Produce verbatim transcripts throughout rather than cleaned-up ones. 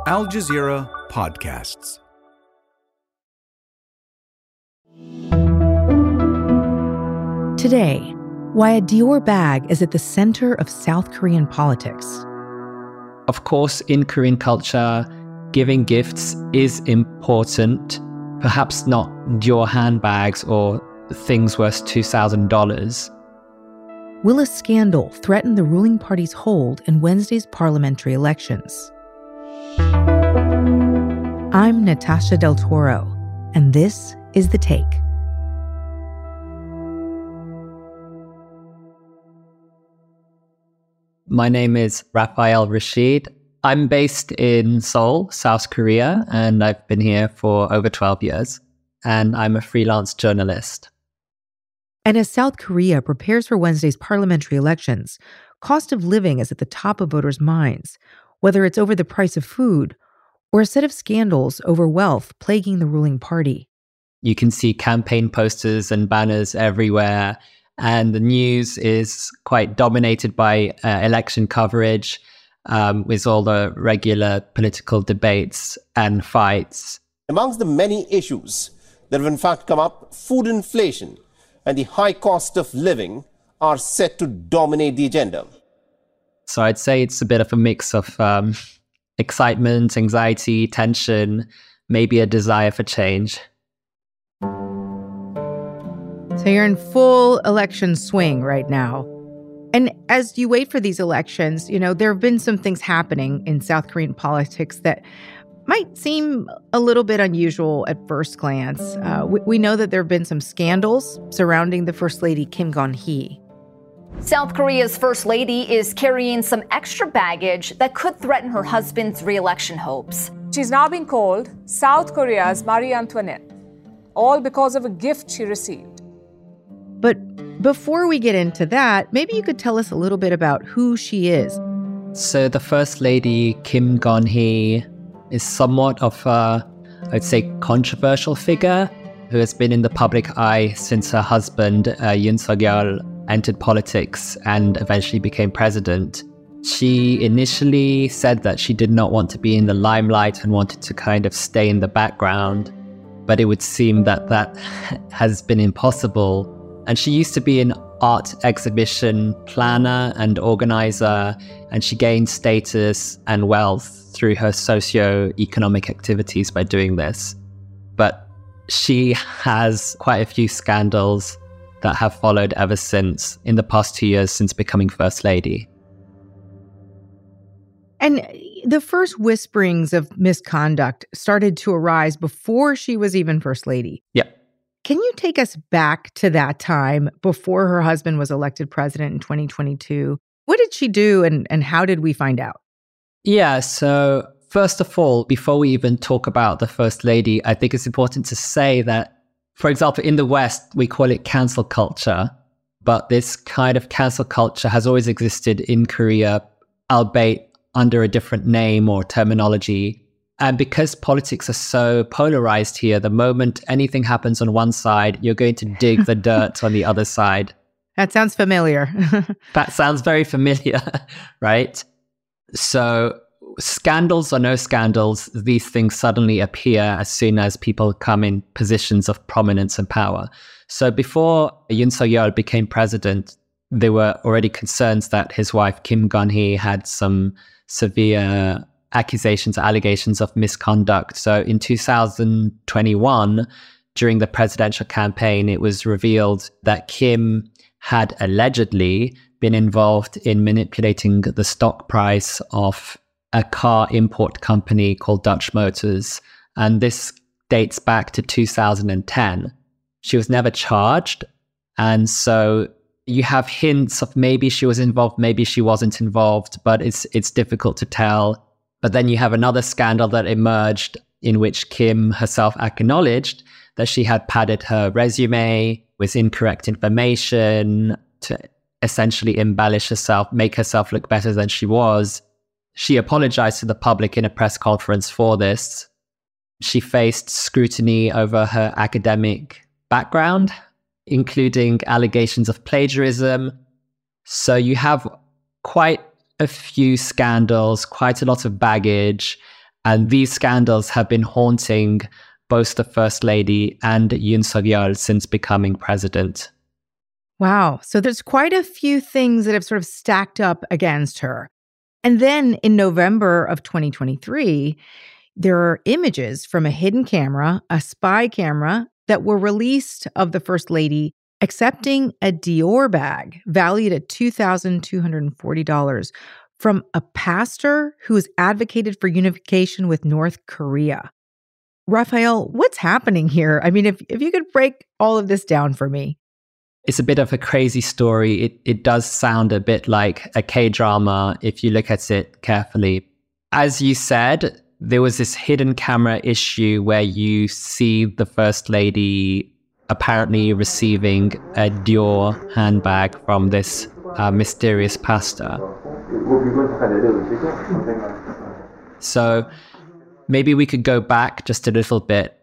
Al Jazeera Podcasts. Today, why a Dior bag is at the center of South Korean politics. Of course, in Korean culture, giving gifts is important. Perhaps not Dior handbags or things worth two thousand dollars. Will a scandal threaten the ruling party's hold in Wednesday's parliamentary elections? I'm Natasha Del Toro, and this is The Take. My name is Rafael Rashid. I'm based in Seoul, South Korea, and I've been here for over twelve years. And I'm a freelance journalist. And as South Korea prepares for Wednesday's parliamentary elections, cost of living is at the top of voters' minds, whether it's over the price of food or a set of scandals over wealth plaguing the ruling party. You can see campaign posters and banners everywhere, and the news is quite dominated by uh, election coverage, um, with all the regular political debates and fights. Amongst the many issues that have in fact come up, food inflation and the high cost of living are set to dominate the agenda. So I'd say it's a bit of a mix of um, excitement, anxiety, tension, maybe a desire for change. So you're in full election swing right now. And as you wait for these elections, you know, there have been some things happening in South Korean politics that might seem a little bit unusual at first glance. Uh, we, we know that there have been some scandals surrounding the First Lady Kim Gon-hee. South Korea's First Lady is carrying some extra baggage that could threaten her husband's re-election hopes. She's now being called South Korea's Marie Antoinette, all because of a gift she received. But before we get into that, maybe you could tell us a little bit about who she is. So the First Lady, Kim Gon-hee, is somewhat of a, I'd say, controversial figure who has been in the public eye since her husband, uh, Yoon Suk-yeol, entered politics and eventually became president. She initially said that she did not want to be in the limelight and wanted to kind of stay in the background, but it would seem that that has been impossible. And she used to be an art exhibition planner and organizer, and she gained status and wealth through her socio-economic activities by doing this. But she has quite a few scandals that have followed ever since, in the past two years since becoming First Lady. And the first whisperings of misconduct started to arise before she was even First Lady. Yep. Can you take us back to that time before her husband was elected president in twenty twenty-two? What did she do and, and how did we find out? Yeah, so first of all, before we even talk about the First Lady, I think it's important to say that, for example, in the West, we call it cancel culture, but this kind of cancel culture has always existed in Korea, albeit under a different name or terminology. And because politics are so polarized here, the moment anything happens on one side, you're going to dig the dirt on the other side. That sounds familiar. That sounds very familiar, right? So scandals or no scandals, these things suddenly appear as soon as people come in positions of prominence and power. So before Yoon Suk-yeol became president, there were already concerns that his wife, Kim Gon-hee, had some severe accusations, allegations of misconduct. So in two thousand twenty-one, during the presidential campaign, it was revealed that Kim had allegedly been involved in manipulating the stock price of a car import company called Dutch Motors. And this dates back to two thousand ten. She was never charged. And so you have hints of maybe she was involved, maybe she wasn't involved, but it's it's difficult to tell. But then you have another scandal that emerged in which Kim herself acknowledged that she had padded her resume with incorrect information to essentially embellish herself, make herself look better than she was. She apologized to the public in a press conference for this. She faced scrutiny over her academic background, including allegations of plagiarism. So you have quite a few scandals, quite a lot of baggage, And these scandals have been haunting both the First Lady and Yoon Suk-yeol since becoming president. Wow. So there's quite a few things that have sort of stacked up against her. And then in November of twenty twenty-three, there are images from a hidden camera, a spy camera, that were released of the First Lady accepting a Dior bag valued at two thousand two hundred forty dollars from a pastor who has advocated for unification with North Korea. Raphael, what's happening here? I mean, if, if you could break all of this down for me. It's a bit of a crazy story. It it does sound a bit like a K-drama if you look at it carefully. As you said, there was this hidden camera issue where you see the First Lady apparently receiving a Dior handbag from this uh, mysterious pastor. So maybe we could go back just a little bit.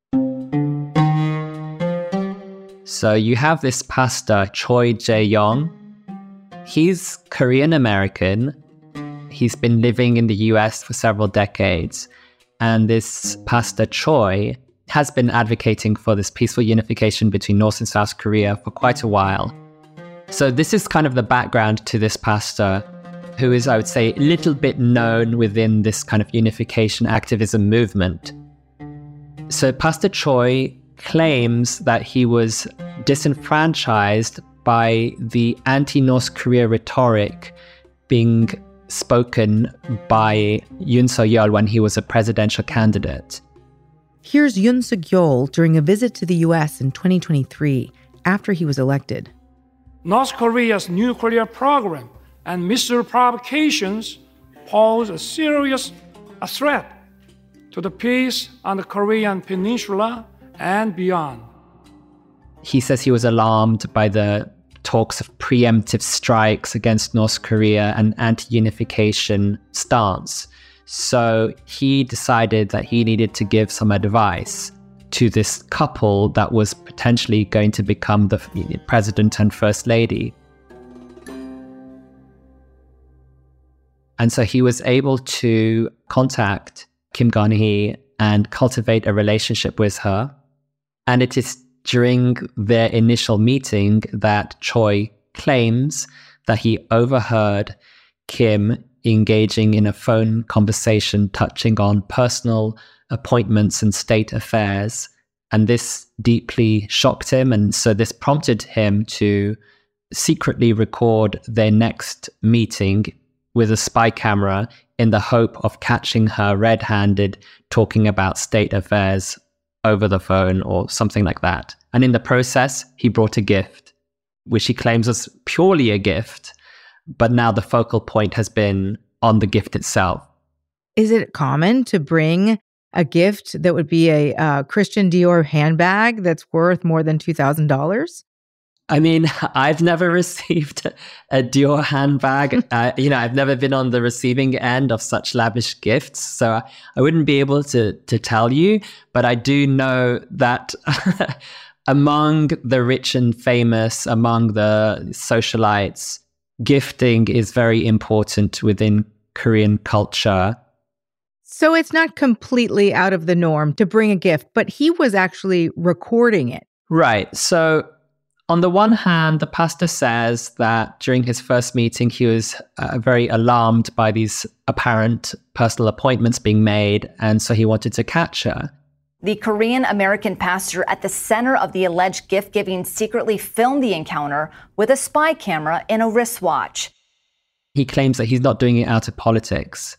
So you have this pastor, Choi Jae-young. He's Korean American. He's been living in the U S for several decades. And this pastor, Choi, has been advocating for this peaceful unification between North and South Korea for quite a while. So this is kind of the background to this pastor, who is, I would say, a little bit known within this kind of unification activism movement. So Pastor Choi claims that he was disenfranchised by the anti-North Korea rhetoric being spoken by Yoon Suk-yeol when he was a presidential candidate. Here's Yoon Suk-yeol during a visit to the U S in twenty twenty-three after he was elected. North Korea's nuclear program and missile provocations pose a serious a threat to the peace on the Korean peninsula and beyond. He says he was alarmed by the talks of preemptive strikes against North Korea and anti-unification stance. So he decided that he needed to give some advice to this couple that was potentially going to become the president and first lady. And so he was able to contact Kim Gun-hee and cultivate a relationship with her. And it is during their initial meeting that Choi claims that he overheard Kim engaging in a phone conversation touching on personal appointments and state affairs. And this deeply shocked him. And so this prompted him to secretly record their next meeting with a spy camera in the hope of catching her red-handed talking about state affairs over the phone or something like that. And in the process, he brought a gift, which he claims was purely a gift, but now the focal point has been on the gift itself. Is it common to bring a gift that would be a uh, Christian Dior handbag that's worth more than two thousand dollars? I mean, I've never received a Dior handbag. uh, you know, I've never been on the receiving end of such lavish gifts, so I, I wouldn't be able to to tell you. But I do know that among the rich and famous, among the socialites, gifting is very important within Korean culture. So it's not completely out of the norm to bring a gift, but he was actually recording it. Right. So on the one hand, the pastor says that during his first meeting, he was uh, very alarmed by these apparent personal appointments being made, and so he wanted to catch her. The Korean-American pastor at the center of the alleged gift-giving secretly filmed the encounter with a spy camera in a wristwatch. He claims that he's not doing it out of politics.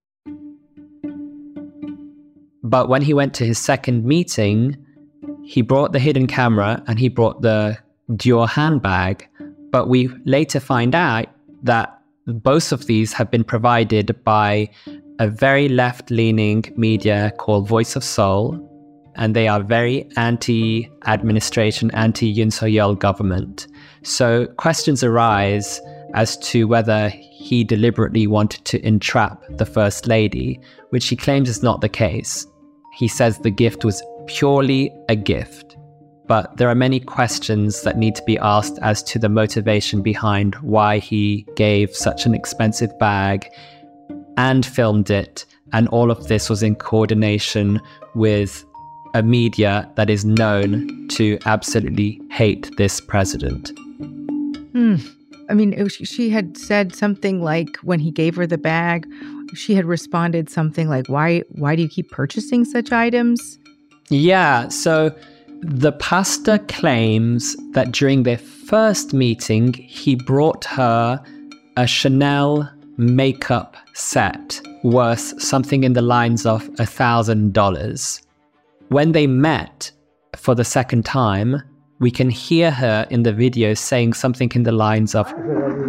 But when he went to his second meeting, he brought the hidden camera and he brought the Dior handbag. But we later find out that both of these have been provided by a very left-leaning media called Voice of Seoul, and they are very anti-administration, anti-Yoon Suk-yeol government. So questions arise as to whether he deliberately wanted to entrap the First Lady, which he claims is not the case. He says the gift was purely a gift. But there are many questions that need to be asked as to the motivation behind why he gave such an expensive bag and filmed it. And all of this was in coordination with a media that is known to absolutely hate this president. Hmm. I mean, it was, she had said something like, when he gave her the bag, she had responded something like, why, why do you keep purchasing such items? Yeah, so the pastor claims that during their first meeting, he brought her a Chanel makeup set worth something in the lines of a thousand dollars. When they met for the second time, we can hear her in the video saying something in the lines of,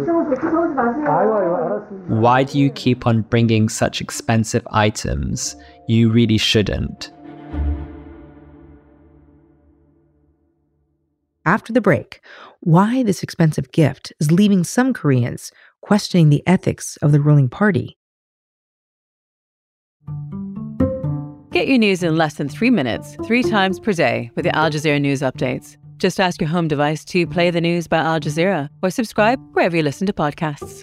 "Why do you keep on bringing such expensive items? You really shouldn't." After the break, why this expensive gift is leaving some Koreans questioning the ethics of the ruling party. Get your news in less than three minutes, three times per day with the Al Jazeera News Updates. Just ask your home device to play the news by Al Jazeera or subscribe wherever you listen to podcasts.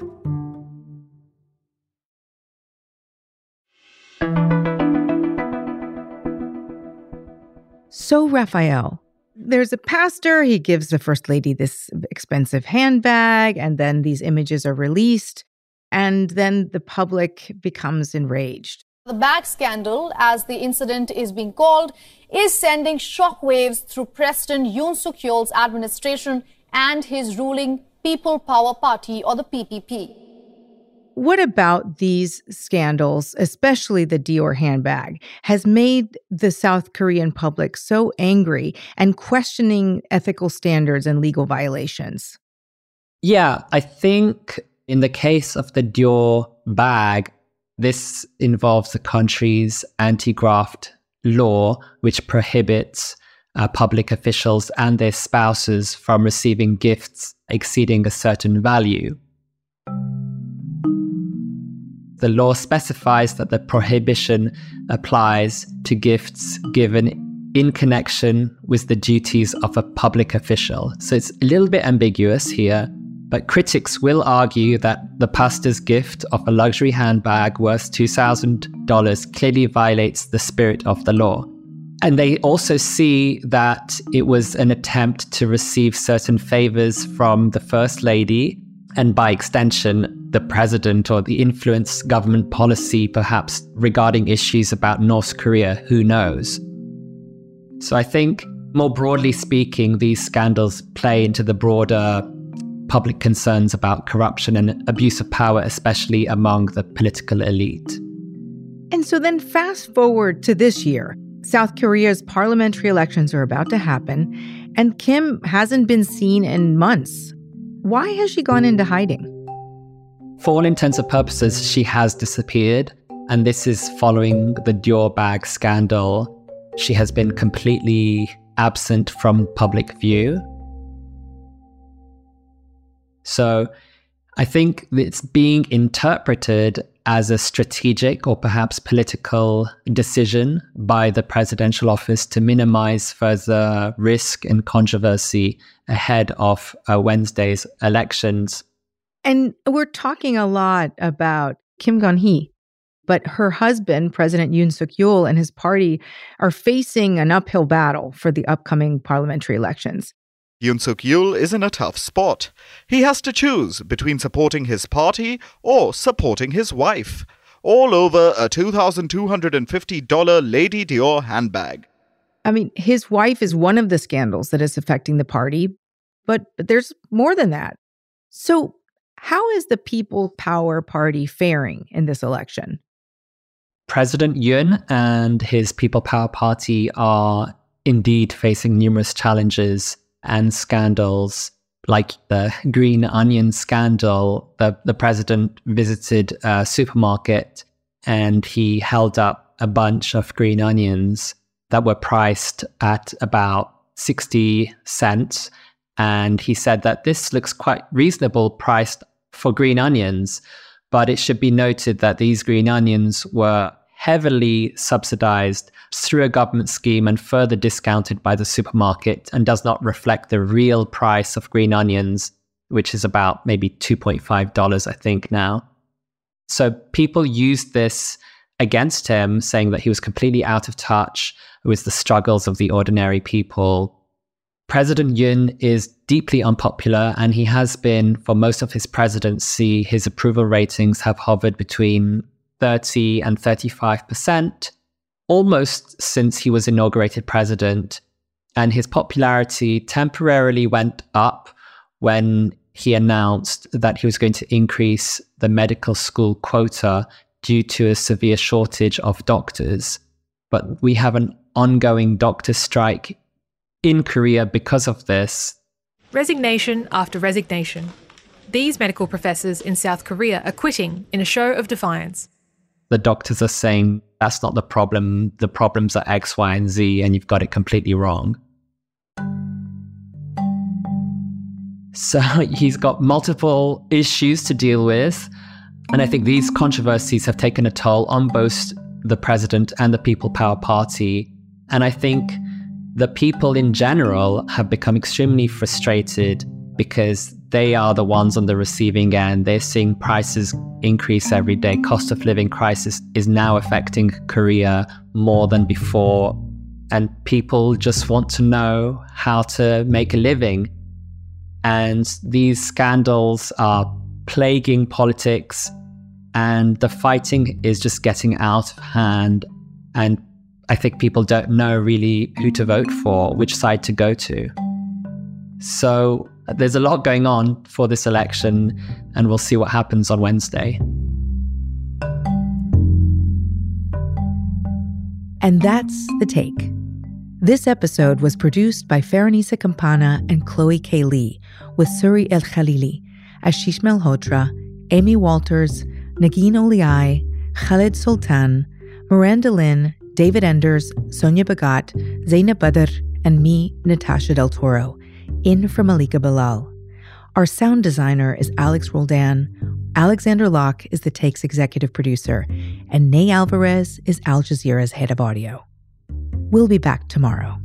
So, Raphael, there's a pastor, he gives the First Lady this expensive handbag, and then these images are released, and then the public becomes enraged. The bag scandal, as the incident is being called, is sending shockwaves through President Yoon Suk-yeol's administration and his ruling People Power Party, or the P P P. What about these scandals, especially the Dior handbag, has made the South Korean public so angry and questioning ethical standards and legal violations? Yeah, I think in the case of the Dior bag, this involves the country's anti-graft law, which prohibits uh, public officials and their spouses from receiving gifts exceeding a certain value. The law specifies that the prohibition applies to gifts given in connection with the duties of a public official. So it's a little bit ambiguous here, but critics will argue that the pastor's gift of a luxury handbag worth two thousand dollars clearly violates the spirit of the law. And they also see that it was an attempt to receive certain favors from the First Lady, and by extension, the president, or the influence government policy, perhaps regarding issues about North Korea, who knows? So I think, more broadly speaking, these scandals play into the broader public concerns about corruption and abuse of power, especially among the political elite. And so then fast forward to this year. South Korea's parliamentary elections are about to happen, and Kim hasn't been seen in months. Why has she gone into hiding? For all intents and purposes, she has disappeared, and this is following the Dior bag scandal. She has been completely absent from public view. So I think it's being interpreted as a strategic or perhaps political decision by the presidential office to minimize further risk and controversy ahead of uh, Wednesday's elections. And we're talking a lot about Kim Gun-hee, but her husband, President Yoon Suk-yeol, and his party are facing an uphill battle for the upcoming parliamentary elections. Yoon Suk-yeol is in a tough spot. He has to choose between supporting his party or supporting his wife, all over a two thousand two hundred fifty dollars Lady Dior handbag. I mean, his wife is one of the scandals that is affecting the party, but, but there's more than that. So how is the People Power Party faring in this election? President Yoon and his People Power Party are indeed facing numerous challenges and scandals, like the green onion scandal. The, the president visited a supermarket and he held up a bunch of green onions that were priced at about sixty cents. And he said that this looks quite reasonable priced for green onions, but it should be noted that these green onions were heavily subsidized through a government scheme and further discounted by the supermarket, and does not reflect the real price of green onions, which is about maybe two point five dollars, I think, now. So people used this against him, saying that he was completely out of touch with the struggles of the ordinary people. President Yoon is deeply unpopular, and he has been for most of his presidency. His approval ratings have hovered between thirty and thirty-five percent, almost since he was inaugurated president. And his popularity temporarily went up when he announced that he was going to increase the medical school quota due to a severe shortage of doctors. But we have an ongoing doctor strike in Korea because of this. Resignation after resignation. These medical professors in South Korea are quitting in a show of defiance. The doctors are saying, that's not the problem. The problems are X, Y, and Z, and you've got it completely wrong. So he's got multiple issues to deal with. And I think these controversies have taken a toll on both the president and the People Power Party. And I think the people in general have become extremely frustrated because they are the ones on the receiving end. They're seeing prices increase every day. Cost of living crisis is now affecting Korea more than before. And people just want to know how to make a living. And these scandals are plaguing politics, and the fighting is just getting out of hand. And I think people don't know really who to vote for, which side to go to. So there's a lot going on for this election, and we'll see what happens on Wednesday. And that's The Take. This episode was produced by Faranisa Campana and Chloe K. Lee, with Suri El Khalili, Ashish Malhotra, Amy Walters, Nagin Oliai, Khaled Sultan, Miranda Lynn, David Enders, Sonia Bagat, Zainab Badr, and me, Natasha Del Toro, in from Malika Bilal. Our sound designer is Alex Roldan. Alexander Locke is The Take's executive producer, and Nay Alvarez is Al Jazeera's head of audio. We'll be back tomorrow.